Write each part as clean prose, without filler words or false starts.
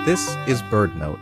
This is BirdNote.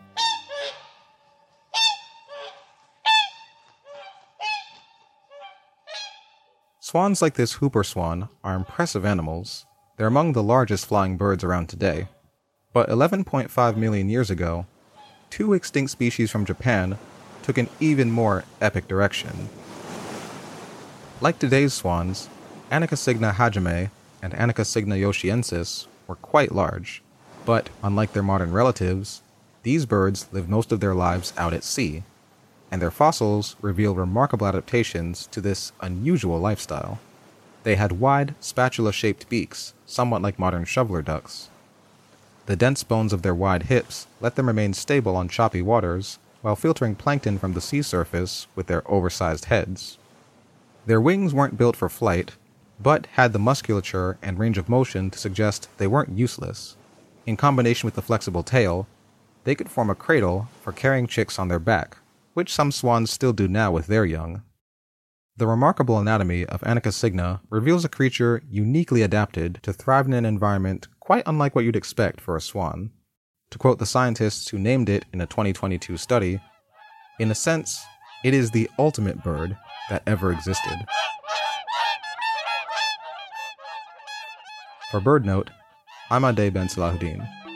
Swans like this Hooper swan are impressive animals. They're among the largest flying birds around today. But 11.5 million years ago, two extinct species from Japan took an even more epic direction. Like today's swans, Anacasigna hajime and Anacasigna yoshiensis were quite large. But, unlike their modern relatives, these birds live most of their lives out at sea, and their fossils reveal remarkable adaptations to this unusual lifestyle. They had wide, spatula-shaped beaks, somewhat like modern shoveler ducks. The dense bones of their wide hips let them remain stable on choppy waters, while filtering plankton from the sea surface with their oversized heads. Their wings weren't built for flight, but had the musculature and range of motion to suggest they weren't useless. In combination with the flexible tail, they could form a cradle for carrying chicks on their back, which some swans still do now with their young. The remarkable anatomy of Anacasigna reveals a creature uniquely adapted to thrive in an environment quite unlike what you'd expect for a swan. To quote the scientists who named it in a 2022 study, "In a sense, it is the ultimate bird that ever existed." For BirdNote, I'm Ade Ben Salahuddin.